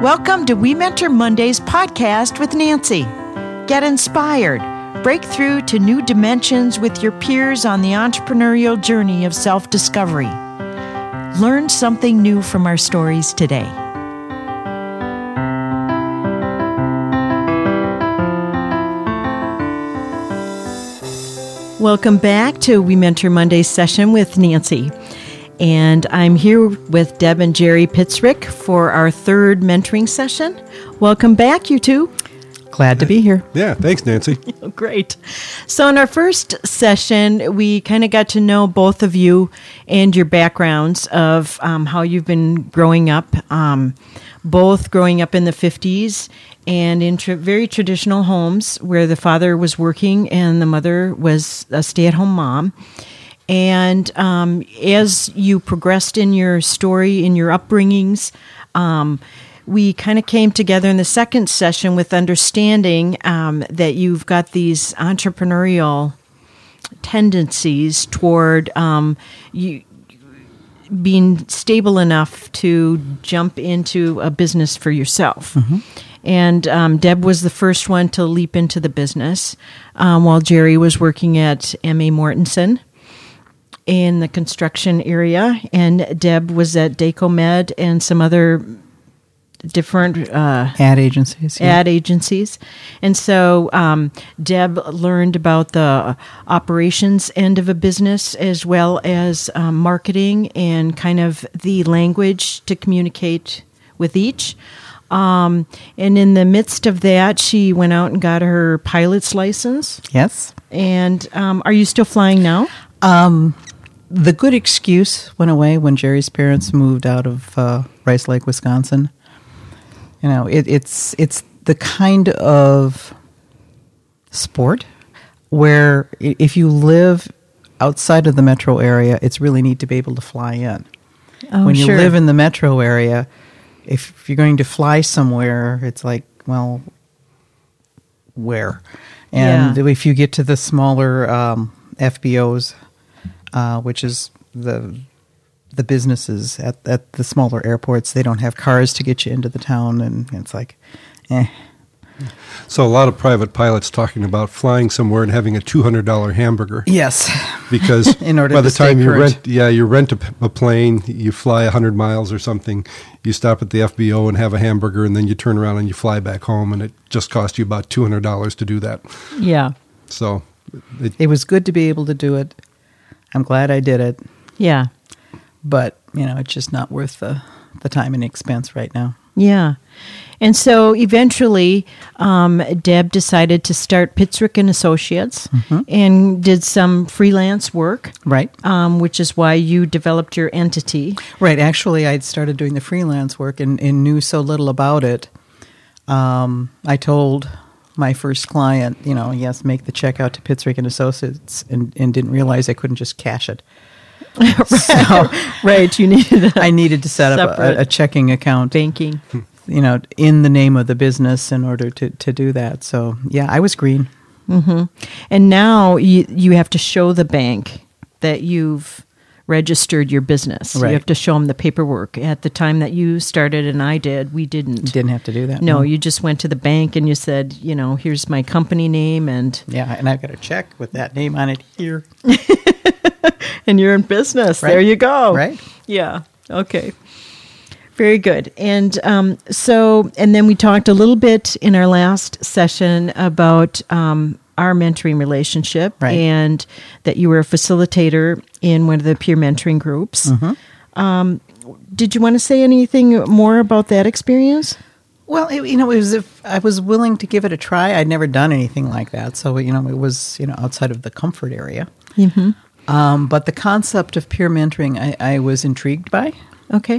Welcome to We Mentor Mondays podcast with Nancy. Get inspired. Break through to new dimensions with your peers on the entrepreneurial journey of self-discovery. Learn something new from our stories today. Welcome back to We Mentor Mondays session with Nancy. And I'm here with Deb and Jerry Pitzrick for our third mentoring session. Welcome back, you two. Glad to be here. Yeah, thanks, Nancy. Oh, great. So in our first session, we kind of got to know both of you and your backgrounds of how you've been growing up, both growing up in the 50s and in very traditional homes where the father was working and the mother was a stay-at-home mom. And as you progressed in your story, in your upbringings, we kind of came together in the second session with understanding that you've got these entrepreneurial tendencies toward you being stable enough to jump into a business for yourself. Mm-hmm. And Deb was the first one to leap into the business while Jerry was working at M.A. Mortensen in the construction area, and Deb was at Dacomed and some other different ad agencies. Yeah. Ad agencies. And so Deb learned about the operations end of a business as well as marketing and kind of the language to communicate with each. And in the midst of that, she went out and got her pilot's license. Yes. And are you still flying now? The good excuse went away when Jerry's parents moved out of Rice Lake, Wisconsin. You know, it's the kind of sport where if you live outside of the metro area, it's really neat to be able to fly in. Oh, when you sure. live in the metro area, if you're going to fly somewhere, it's like, well, where? And if you get to the smaller FBOs, which is the businesses at the smaller airports, they don't have cars to get you into the town, and it's like, eh. So a lot of private pilots talking about flying somewhere and having a $200 hamburger. Yes. Because in order by to the time stay you current. rent a plane, you fly 100 miles or something, you stop at the FBO and have a hamburger, and then you turn around and you fly back home, and it just costs you about $200 to do that. Yeah. So it was good to be able to do it. I'm glad I did it. Yeah. But, you know, it's just not worth the time and expense right now. Yeah. And so eventually, Deb decided to start Pitzrick and Associates and did some freelance work. Right. Which is why you developed your entity. Right. Actually, I'd started doing the freelance work and knew so little about it. I told my first client, you know, yes, make the check out to Pitzrick and Associates, and didn't realize I couldn't just cash it. So, Right, you needed I needed to set up a checking account, banking. you know, in the name of the business in order to do that. So, yeah, I was green. Mm-hmm. And now you have to show the bank that you've registered your business. Right. You have to show them the paperwork. At the time that you started and I did, we didn't. Didn't have to do that. No, you just went to the bank and you said, you know, here's my company name and... Yeah, and I've got a check with that name on it here. And you're in business. Right. There you go. Right. Yeah. Okay. Very good. And and then we talked a little bit in our last session about our mentoring relationship, right, and that you were a facilitator in one of the peer mentoring groups. Mm-hmm. Did you want to say anything more about that experience? Well, it was if I was willing to give it a try. I'd never done anything like that, so it was outside of the comfort area. Mm-hmm. But the concept of peer mentoring, I was intrigued by. Okay.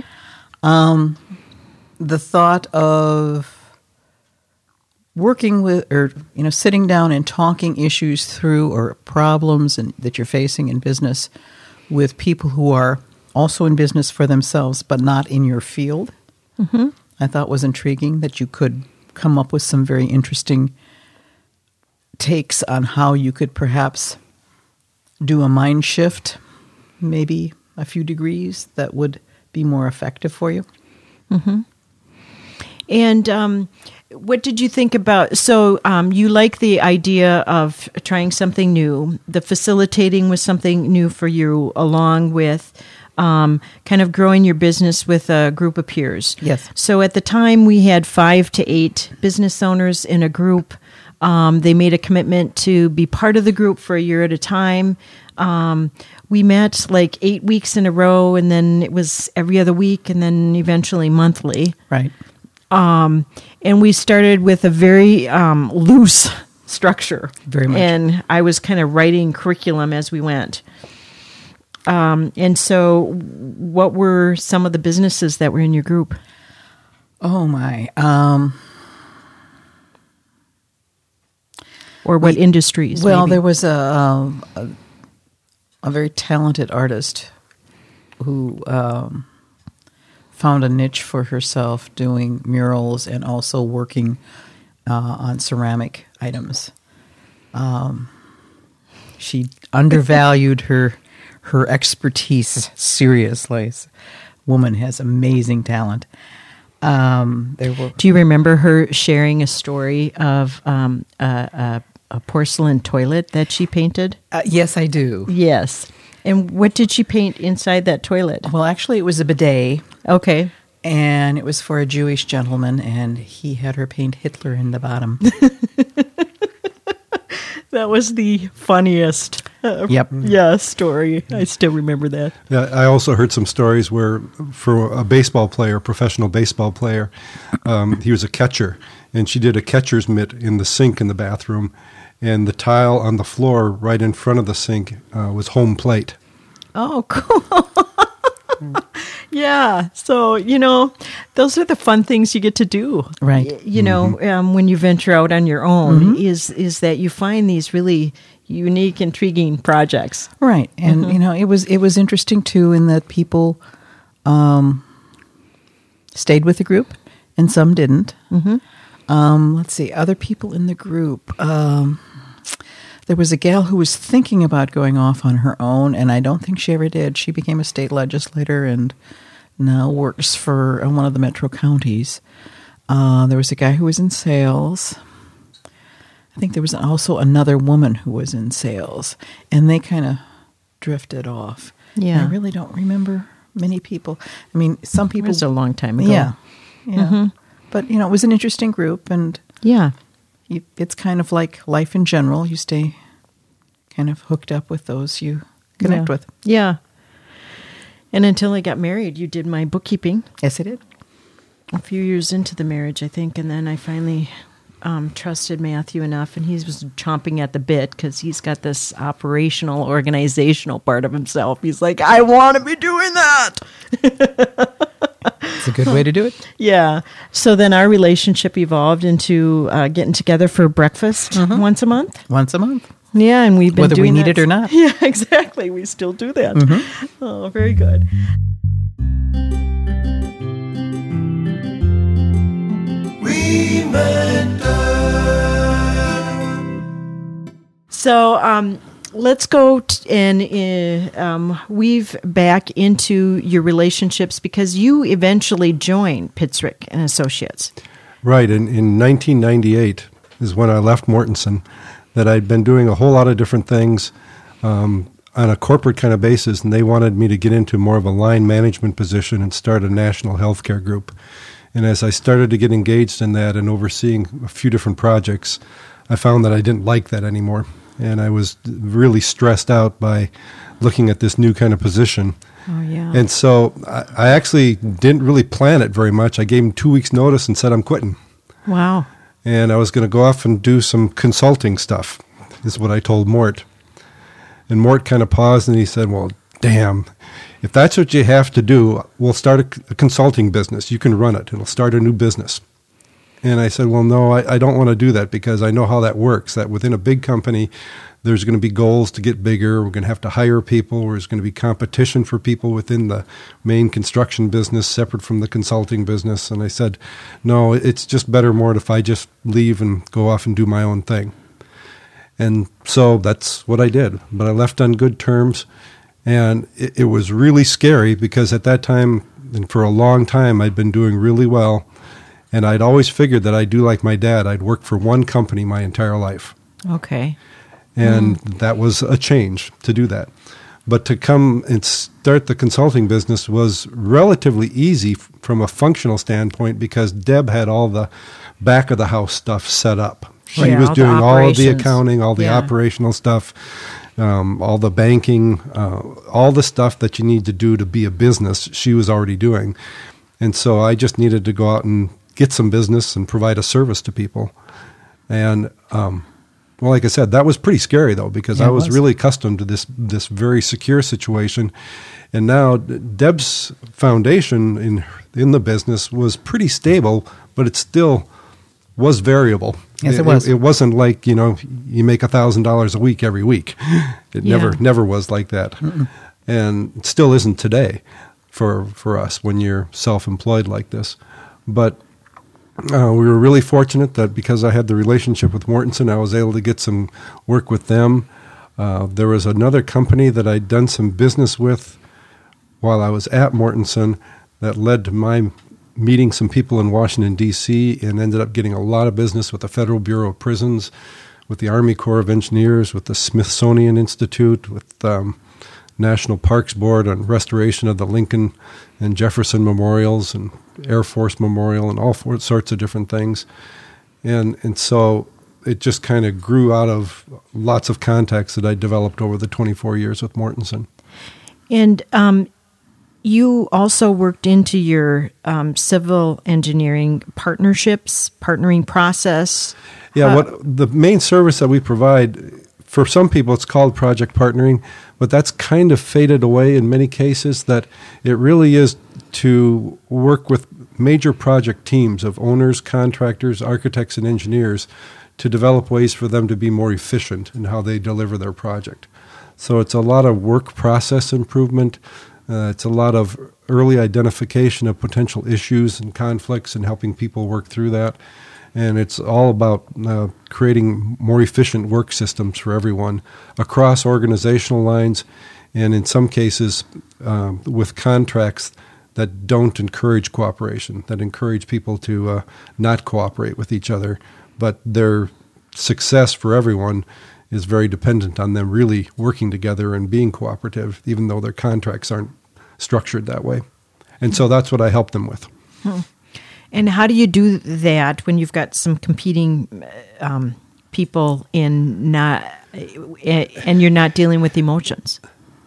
The thought of working with, or sitting down and talking issues through, or problems that you're facing in business with people who are also in business for themselves, but not in your field. Mm-hmm. I thought was intriguing, that you could come up with some very interesting takes on how you could perhaps do a mind shift, maybe a few degrees, that would be more effective for you. Mm-hmm. And what did you think about? So you like the idea of trying something new. The facilitating was something new for you, along with kind of growing your business with a group of peers. Yes. So at the time, we had 5 to 8 business owners in a group. They made a commitment to be part of the group for a year at a time. We met like 8 weeks in a row, and then it was every other week, and then eventually monthly. Right. And we started with a very loose structure. Very much. And I was kind of writing curriculum as we went. And so what were some of the businesses that were in your group? Oh, my. Or what industries? Well, maybe? there was a very talented artist who found a niche for herself doing murals and also working on ceramic items. She undervalued her expertise seriously. This woman has amazing talent. Do you remember her sharing a story of a porcelain toilet that she painted? Yes, I do. Yes. And what did she paint inside that toilet? Well, actually, it was a bidet. Okay. And it was for a Jewish gentleman, and he had her paint Hitler in the bottom. That was the funniest story. I still remember that. Yeah, I also heard some stories where, for a baseball player, professional baseball player, he was a catcher, and she did a catcher's mitt in the sink in the bathroom, and the tile on the floor right in front of the sink was home plate. Oh, cool. Yeah. So, those are the fun things you get to do. Right. When you venture out on your own, is that you find these really unique, intriguing projects. Right. And, it was interesting, too, in that people stayed with the group and some didn't. Mm-hmm. Let's see, other people in the group. There was a gal who was thinking about going off on her own, and I don't think she ever did. She became a state legislator and now works for one of the metro counties. There was a guy who was in sales. I think there was also another woman who was in sales, and they kind of drifted off. Yeah. And I really don't remember many people. I mean, some people... It was a long time ago. Yeah. Mm-hmm. But, it was an interesting group, and... Yeah. It's kind of like life in general. You stay kind of hooked up with those you connect with. Yeah. And until I got married, you did my bookkeeping. Yes, I did. A few years into the marriage, I think. And then I finally trusted Matthew enough, and he was chomping at the bit because he's got this operational, organizational part of himself. He's like, I want to be doing that. It's a good way to do it. Yeah. So then our relationship evolved into getting together for breakfast once a month. Once a month. Yeah, and we've been whether doing we need that. it or not. Yeah, exactly. We still do that. Mm-hmm. Oh, very good. So let's go and weave back into your relationships, because you eventually joined Pitzrick and Associates. Right. In 1998 is when I left Mortensen, that I'd been doing a whole lot of different things on a corporate kind of basis, and they wanted me to get into more of a line management position and start a national healthcare group. And as I started to get engaged in that and overseeing a few different projects, I found that I didn't like that anymore. And I was really stressed out by looking at this new kind of position. Oh, yeah. And so I actually didn't really plan it very much. I gave him 2 weeks' notice and said I'm quitting. Wow. And I was going to go off and do some consulting stuff, is what I told Mort. And Mort kind of paused and he said, well, damn, if that's what you have to do, we'll start a consulting business. You can run it. It'll start a new business. And I said, well, no, I don't want to do that, because I know how that works, that within a big company, there's going to be goals to get bigger. We're going to have to hire people. There's going to be competition for people within the main construction business, separate from the consulting business. And I said, no, it's just better, Mort, if I just leave and go off and do my own thing. And so that's what I did. But I left on good terms. And it was really scary, because at that time, and for a long time, I'd been doing really well. And I'd always figured that I'd do like my dad. I'd work for one company my entire life. Okay. And that was a change to do that. But to come and start the consulting business was relatively easy from a functional standpoint because Deb had all the back of the house stuff set up. She Yeah, was all the doing all of the operations. accounting, all the Yeah. operational stuff, all the banking, all the stuff that you need to do to be a business, she was already doing. And so I just needed to go out and get some business and provide a service to people. And well, like I said, that was pretty scary, though, because Yeah, I it was was. really accustomed to this very secure situation. And now Deb's foundation in the business was pretty stable, but it still was variable. Yes, it was. It wasn't like, you make $1,000 a week every week. It Yeah. never was like that. And it still isn't today for us when you're self-employed like this. But we were really fortunate that because I had the relationship with Mortenson, I was able to get some work with them. There was another company that I'd done some business with while I was at Mortenson that led to my meeting some people in Washington, D.C., and ended up getting a lot of business with the Federal Bureau of Prisons, with the Army Corps of Engineers, with the Smithsonian Institute, with National Parks Board on restoration of the Lincoln and Jefferson memorials and Air Force Memorial and all sorts of different things. And so it just kind of grew out of lots of contacts that I developed over the 24 years with Mortenson. And you also worked into your civil engineering partnering process. Yeah, the main service that we provide, for some people it's called project partnering, but that's kind of faded away in many cases, that it really is to work with major project teams of owners, contractors, architects, and engineers to develop ways for them to be more efficient in how they deliver their project. So it's a lot of work process improvement. It's a lot of early identification of potential issues and conflicts and helping people work through that. And it's all about creating more efficient work systems for everyone across organizational lines, and in some cases with contracts that don't encourage cooperation, that encourage people to not cooperate with each other. But their success for everyone is very dependent on them really working together and being cooperative, even though their contracts aren't structured that way. And so that's what I help them with. And how do you do that when you've got some competing people and you're not dealing with emotions?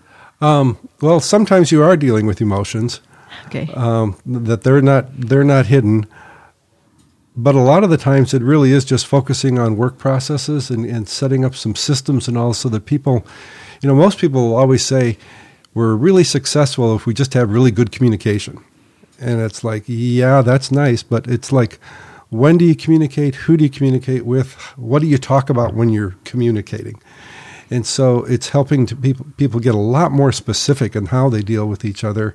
Well, sometimes you are dealing with emotions. Okay. That they're not hidden. But a lot of the times it really is just focusing on work processes and setting up some systems and all, so that people, most people will always say, we're really successful if we just have really good communication. And it's like, yeah, that's nice, but it's like, when do you communicate? Who do you communicate with? What do you talk about when you're communicating? And so it's helping to people get a lot more specific in how they deal with each other.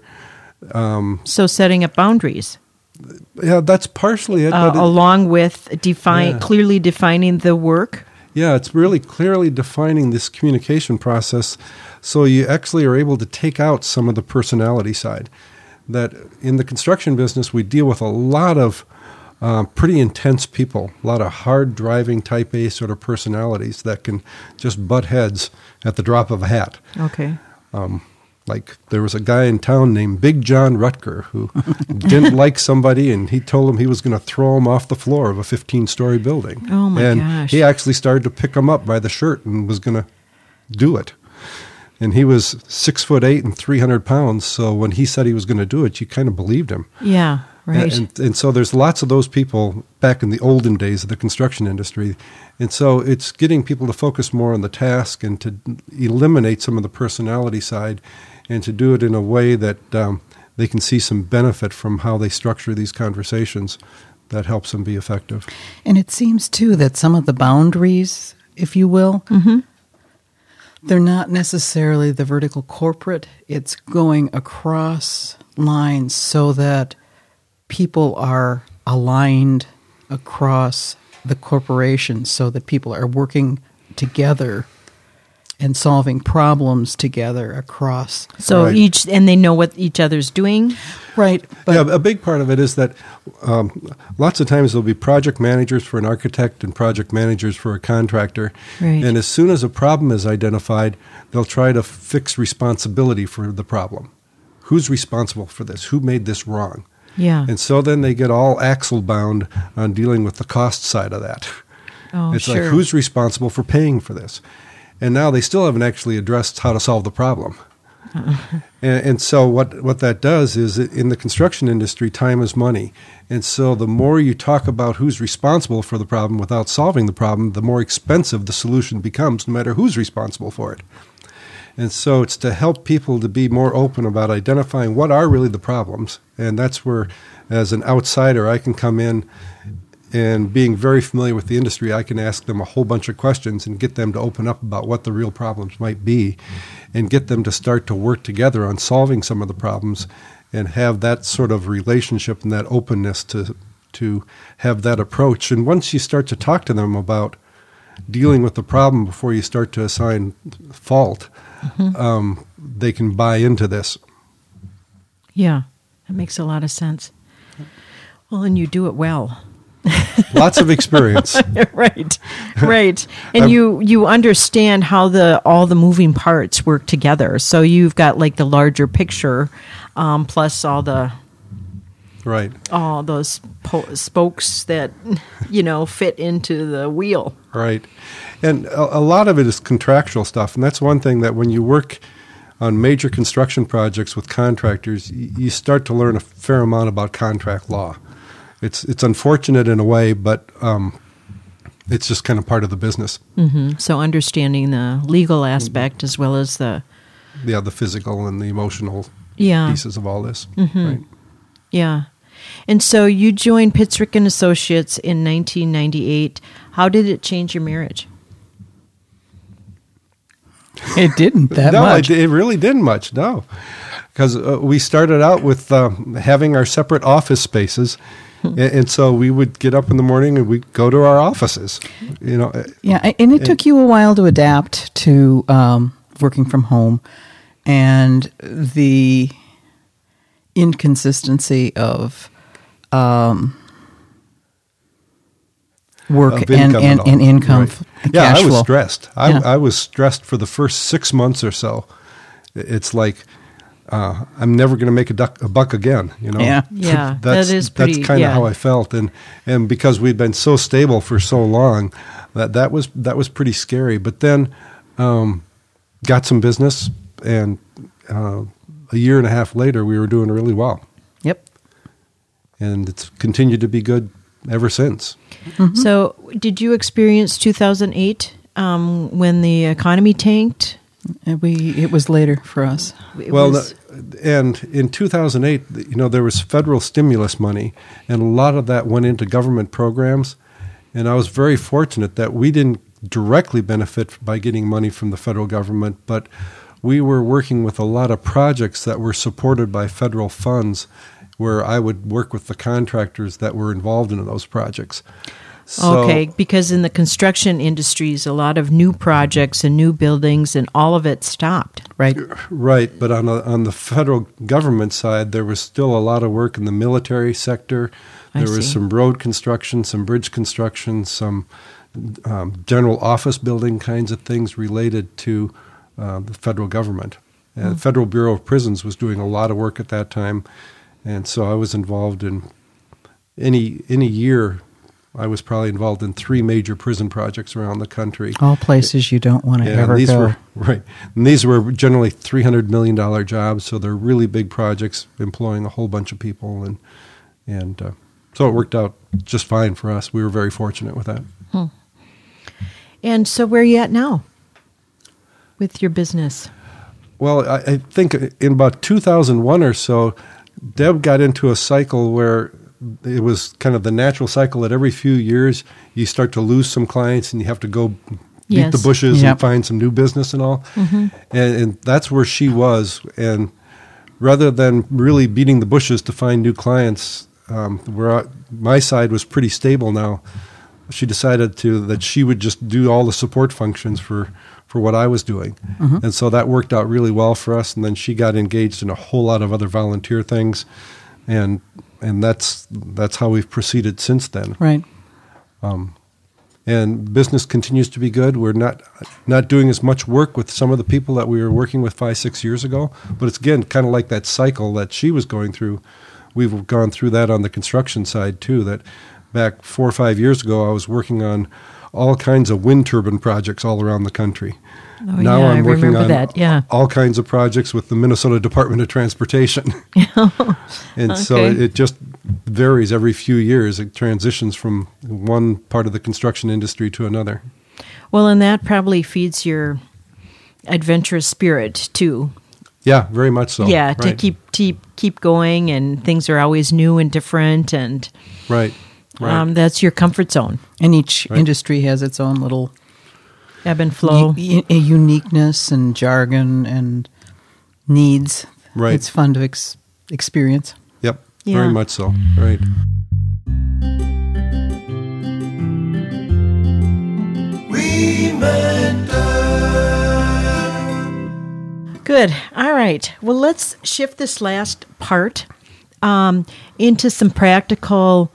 So setting up boundaries. Yeah, that's partially it. But along with clearly defining the work. Yeah, it's really clearly defining this communication process, so you actually are able to take out some of the personality side. That in the construction business, we deal with a lot of pretty intense people, a lot of hard-driving type A sort of personalities that can just butt heads at the drop of a hat. Okay. Like there was a guy in town named Big John Rutger who didn't like somebody, and he told him he was going to throw him off the floor of a 15-story building. Oh, my and gosh. he actually started to pick him up by the shirt and was going to do it. And he was 6'8" and 300 pounds, so when he said he was going to do it, you kind of believed him. Yeah, right. And so there's lots of those people back in the olden days of the construction industry. And so it's getting people to focus more on the task and to eliminate some of the personality side, and to do it in a way that they can see some benefit from how they structure these conversations that helps them be effective. And it seems, too, that some of the boundaries, if you will, they're not necessarily the vertical corporate. It's going across lines so that people are aligned across the corporation, so that people are working together and solving problems together across. So Right. and they know what each other's doing. Right. But Yeah, a big part of it is that lots of times there'll be project managers for an architect and project managers for a contractor. Right. And as soon as a problem is identified, they'll try to fix responsibility for the problem. Who's responsible for this? Who made this wrong? Yeah. And so then they get all axle bound on dealing with the cost side of that. Oh, It's sure. like, who's responsible for paying for this? And now they still haven't actually addressed how to solve the problem. And so what that does is, in the construction industry, time is money. And so the more you talk about who's responsible for the problem without solving the problem, the more expensive the solution becomes, no matter who's responsible for it. And so it's to help people to be more open about identifying what are really the problems. And that's where, as an outsider, I can come in and, being very familiar with the industry, I can ask them a whole bunch of questions and get them to open up about what the real problems might be and get them to start to work together on solving some of the problems and have that sort of relationship and that openness to have that approach. And once you start to talk to them about dealing with the problem before you start to assign fault, they can buy into this. Yeah, that makes a lot of sense. Well, and you do it well. Lots of experience. Right. And you understand how all the moving parts work together. So you've got like the larger picture, plus all those spokes that fit into the wheel. Right. And a lot of it is contractual stuff. And that's one thing that when you work on major construction projects with contractors, you start to learn a fair amount about contract law. It's unfortunate in a way, but it's just kind of part of the business. Mm-hmm. So understanding the legal aspect as well as the physical and the emotional Yeah. pieces of all this. Mm-hmm. Right. Yeah. And so you joined Pitzrick and Associates in 1998. How did it change your marriage? it didn't that No, much. it really didn't much, no. Because we started out with having our separate office spaces. And so we would get up in the morning and we'd go to our offices. Yeah, and it took you a while to adapt to working from home and the inconsistency of work Of income and all. income, Right. cash I was flow. stressed. Yeah. I was stressed for the first 6 months or so. It's like, I'm never going to make a buck again. Yeah. Yeah, that's, that is pretty. That's kind of yeah. how I felt, and because we'd been so stable for so long, that was pretty scary. But then, got some business, and a year and a half later, we were doing really well, Yep. and it's continued to be good ever since. Mm-hmm. So did you experience 2008 when the economy tanked? It was later for us. And in 2008, there was federal stimulus money, and a lot of that went into government programs. And I was very fortunate that we didn't directly benefit by getting money from the federal government, but we were working with a lot of projects that were supported by federal funds, where I would work with the contractors that were involved in those projects. So, Okay, because in the construction industries, a lot of new projects and new buildings and all of it stopped. Right. Right, but on the federal government side, there was still a lot of work in the military sector. I There was see. some road construction, some bridge construction, some general office building kinds of things related to the federal government. The Federal Bureau of Prisons was doing a lot of work at that time, and so I was involved in any year. I was probably involved in 3 major prison projects around the country. All places you don't want to Yeah, ever these go. were right. And these were generally $300 million jobs, so they're really big projects, employing a whole bunch of people, and so it worked out just fine for us. We were very fortunate with that. And so where are you at now with your business? Well, I think in about 2001 or so, Deb got into a cycle where it was kind of the natural cycle that every few years you start to lose some clients and you have to go beat Yes. the bushes Yep. and find some new business and all. And that's where she was. And rather than really beating the bushes to find new clients, where my side was pretty stable now, she decided that she would just do all the support functions for for what I was doing. And so that worked out really well for us. And then she got engaged in a whole lot of other volunteer things. And that's how we've proceeded since then. Right. And business continues to be good. We're not doing as much work with some of the people that we were working with 5-6 years ago. But it's, again, kind of like that cycle that she was going through. We've gone through that on the construction side, too, that back 4 or 5 years ago, I was working on all kinds of wind turbine projects all around the country. Oh, now yeah, I'm working on that. Yeah. all kinds of projects with the Minnesota Department of Transportation. And so it just varies every few years. It transitions from one part of the construction industry to another. Well, and that probably feeds your adventurous spirit, too. Yeah, very much so. Yeah, right. to keep going, and things are always new and different, and Right. that's your comfort zone. And each industry has its own little Ebb and flow. a uniqueness and jargon and needs. Right. It's fun to experience. Yep, Yeah. very much so. Right. Good. All right. Well, let's shift this last part into some practical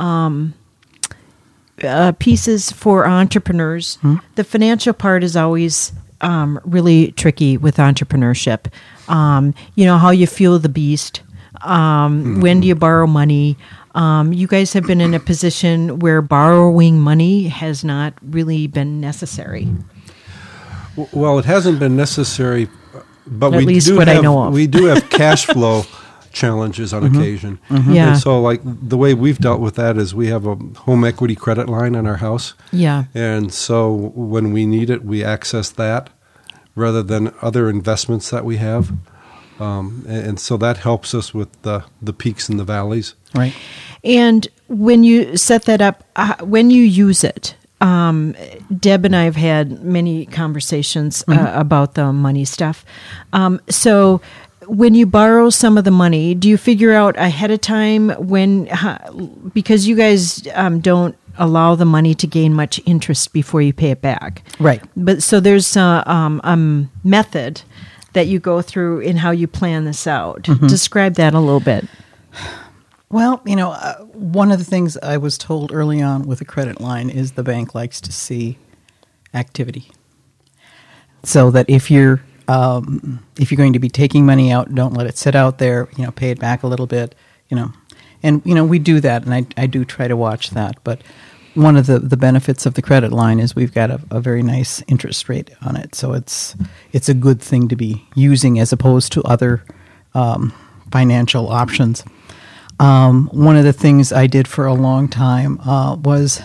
pieces for entrepreneurs. The financial part is always really tricky with entrepreneurship. How you fuel the beast. When do you borrow money? You guys have been in a position where borrowing money has not really been necessary. Well, it hasn't been necessary, but At we least do what have, I know of. we do have cash flow challenges on occasion. Yeah. And so, like, the way we've dealt with that is we have a home equity credit line on our house. Yeah. And so when we need it, we access that rather than other investments that we have. And so that helps us with the peaks and the valleys. Right. And when you set that up, when you use it, Deb and I have had many conversations about the money stuff. So when you borrow some of the money, do you figure out ahead of time because you guys don't allow the money to gain much interest before you pay it back? Right. But so there's a method that you go through in how you plan this out. Describe that a little bit. Well, one of the things I was told early on with a credit line is the bank likes to see activity. So that if you're going to be taking money out, don't let it sit out there. Pay it back a little bit. And we do that, and I do try to watch that. But one of the benefits of the credit line is we've got a very nice interest rate on it, so it's a good thing to be using as opposed to other financial options. One of the things I did for a long time was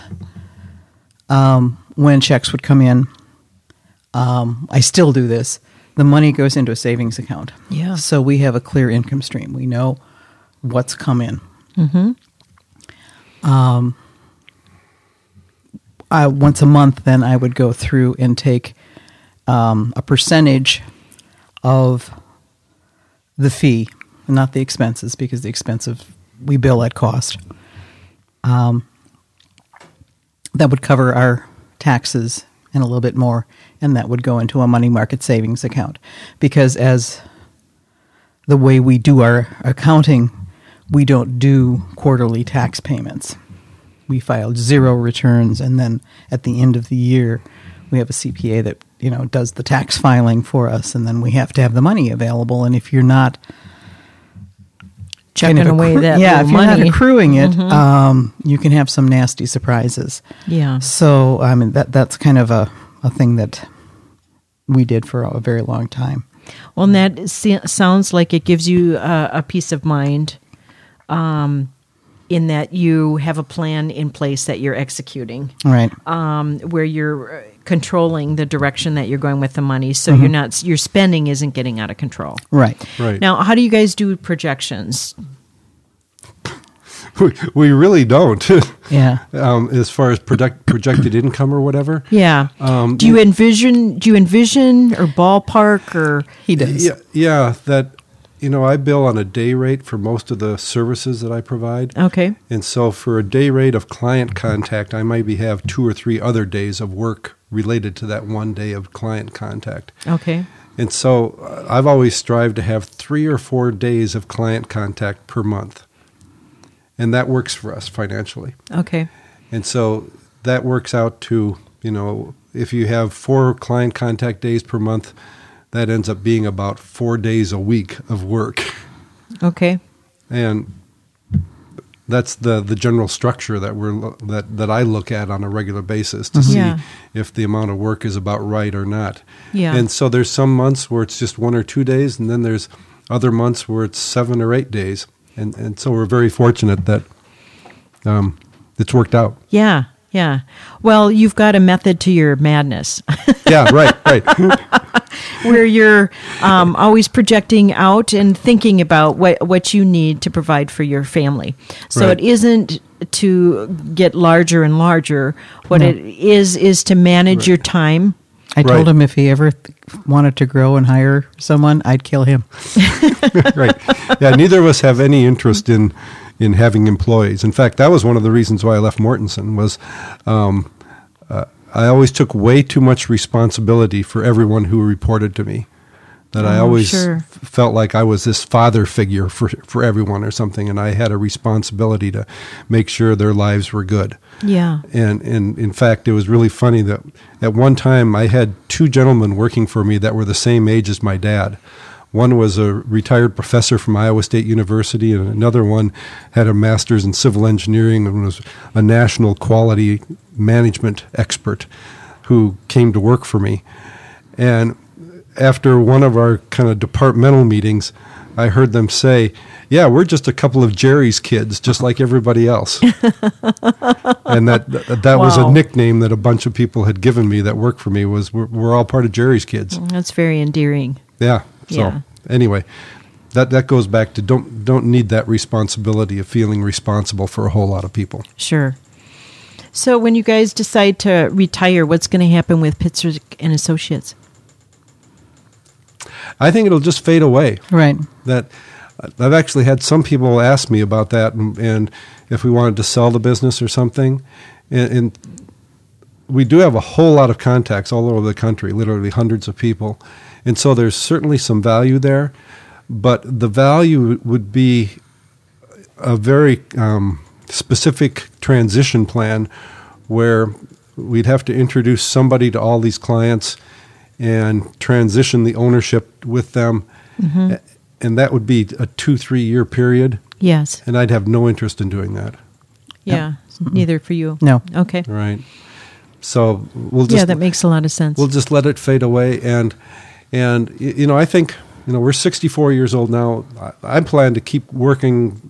when checks would come in, I still do this, the money goes into a savings account. Yeah. So we have a clear income stream. We know what's come in. Once a month, then I would go through and take a percentage of the fee, not the expenses, because the expenses we bill at cost. That would cover our taxes and a little bit more, and that would go into a money market savings account. Because as the way we do our accounting, we don't do quarterly tax payments. We file 0 returns, and then at the end of the year, we have a CPA that does the tax filing for us, and then we have to have the money available. And if you're not Chucking away that if little you're not money. accruing it, you can have some nasty surprises. Yeah. So I mean that's kind of a thing that we did for a very long time. Well, and that sounds like it gives you a peace of mind in that you have a plan in place that you're executing, Right. where you're controlling the direction that you're going with the money, so your spending isn't getting out of control. Right. Right. Now, how do you guys do projections? We really don't. Yeah. As far as projected income or whatever. Yeah. Do you envision or ballpark or? He does. Yeah, that I bill on a day rate for most of the services that I provide. Okay. And so for a day rate of client contact, I maybe have 2 or 3 other days of work related to that one day of client contact. Okay. And so I've always strived to have 3 or 4 days of client contact per month. And that works for us financially. Okay. And so that works out to, if you have 4 client contact days per month, that ends up being about 4 days a week of work. Okay. And that's the general structure that I look at on a regular basis to see if the amount of work is about right or not. Yeah. And so there's some months where it's just 1 or 2 days, and then there's other months where it's 7 or 8 days. And so we're very fortunate that it's worked out. Yeah. Yeah. Well, you've got a method to your madness. Yeah, right. Where you're always projecting out and thinking about what you need to provide for your family. So Right. it isn't to get larger and larger. What it is to manage your time. I told Right. him if he ever wanted to grow and hire someone, I'd kill him. Right. Yeah, neither of us have any interest in having employees. In fact, that was one of the reasons why I left Mortenson was I always took way too much responsibility for everyone who reported to me. That I always felt like I was this father figure for everyone or something, and I had a responsibility to make sure their lives were good. Yeah. And in fact, it was really funny that at one time I had 2 gentlemen working for me that were the same age as my dad. One was a retired professor from Iowa State University, and another one had a master's in civil engineering and was a national quality management expert who came to work for me. And after one of our kind of departmental meetings, I heard them say, "Yeah, we're just a couple of Jerry's kids, just like everybody else." And that was a Wow. nickname that a bunch of people had given me that worked for me was we're all part of Jerry's kids. That's very endearing. Yeah. So Yeah. anyway, that goes back to don't need that responsibility of feeling responsible for a whole lot of people. Sure. So when you guys decide to retire, what's going to happen with Pitzer and Associates? I think it'll just fade away. Right. That I've actually had some people ask me about that and if we wanted to sell the business or something. And we do have a whole lot of contacts all over the country, literally hundreds of people. And so there's certainly some value there. But the value would be a very specific transition plan where we'd have to introduce somebody to all these clients and transition the ownership with them. Mm-hmm. And that would be a 2-3 year period. Yes. And I'd have no interest in doing that. Yeah. Neither for you. No. Okay. Right. So we'll just that makes a lot of sense. we'll just let it fade away. And I think we're 64 years old now. I plan to keep working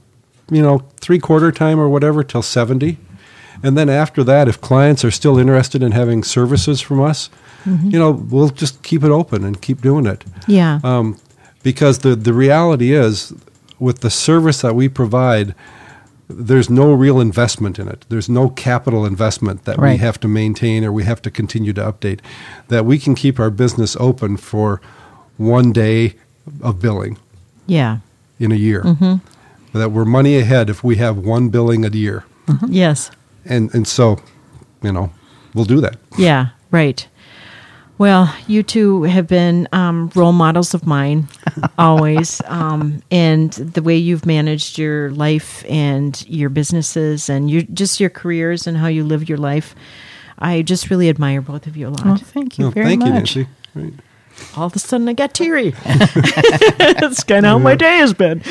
3/4 time or whatever till 70. And then after that, if clients are still interested in having services from us, we'll just keep it open and keep doing it. Yeah. Because the reality is, with the service that we provide, there's no real investment in it. There's no capital investment that we have to maintain or we have to continue to update. That we can keep our business open for 1 day of billing. Yeah. In a year. Mm-hmm. That we're money ahead if we have 1 billing a year. Mm-hmm. Yes. And so, we'll do that. Yeah, right. Well, you two have been role models of mine, always. And the way you've managed your life and your businesses and your careers and how you live your life, I just really admire both of you a lot. Well, thank you very thank much. you, Nancy. Right. All of a sudden, I got teary. That's kind of how my day has been.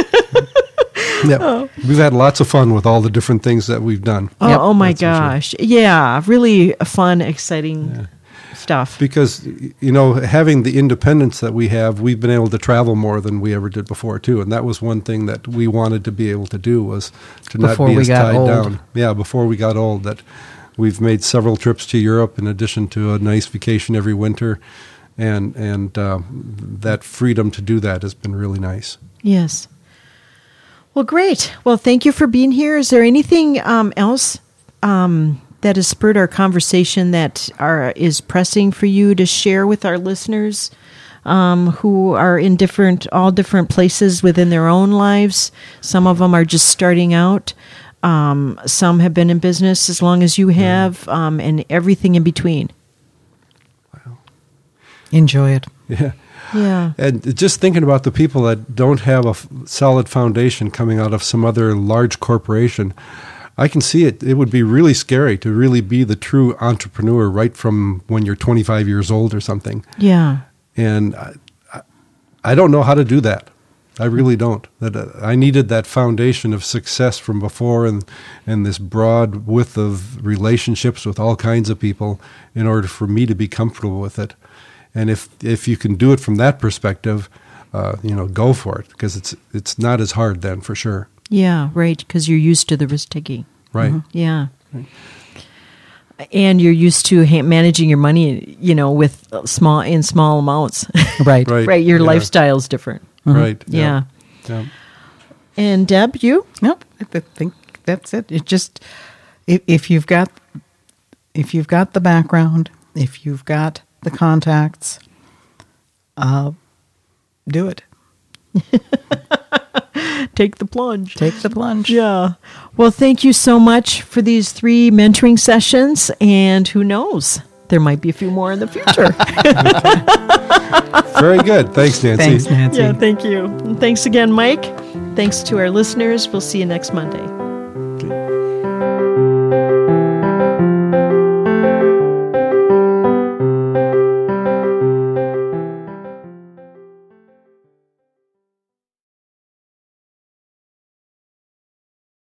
Yeah, we've had lots of fun with all the different things that we've done. Oh my That's for sure. gosh. Yeah, really fun, exciting stuff. Because, having the independence that we have, we've been able to travel more than we ever did before, too. And that was one thing that we wanted to be able to do was to not Before be we as got tied old. down. Yeah, before we got old. That we've made several trips to Europe in addition to a nice vacation every winter. And that freedom to do that has been really nice. Yes. Well, great. Well, thank you for being here. Is there anything else that has spurred our conversation that is pressing for you to share with our listeners who are in all different places within their own lives. Some of them are just starting out. Some have been in business as long as you have, and everything in between. Enjoy it. Yeah. Yeah. And just thinking about the people that don't have a solid foundation coming out of some other large corporation, I can see it. It would be really scary to really be the true entrepreneur right from when you're 25 years old or something. Yeah. And I don't know how to do that. I really don't. I needed that foundation of success from before and this broad width of relationships with all kinds of people in order for me to be comfortable with it. And if you can do it from that perspective, go for it, because it's not as hard then, for sure. Yeah, right, because you're used to the risk taking. Right. Mm-hmm. Yeah. Right. And you're used to managing your money, with small amounts. Right. Right. Your lifestyle's different. Mm-hmm. Right. Yeah. Yeah. And Deb, you? No, I think that's it. It just if you've got the background, if you've got the contacts, do it. Take the plunge. Take the plunge. Yeah. Well, thank you so much for these 3 mentoring sessions, and who knows, there might be a few more in the future. Very good. Thanks, Nancy. Thanks, Nancy. Yeah, thank you. And thanks again, Mike. Thanks to our listeners. We'll see you next Monday.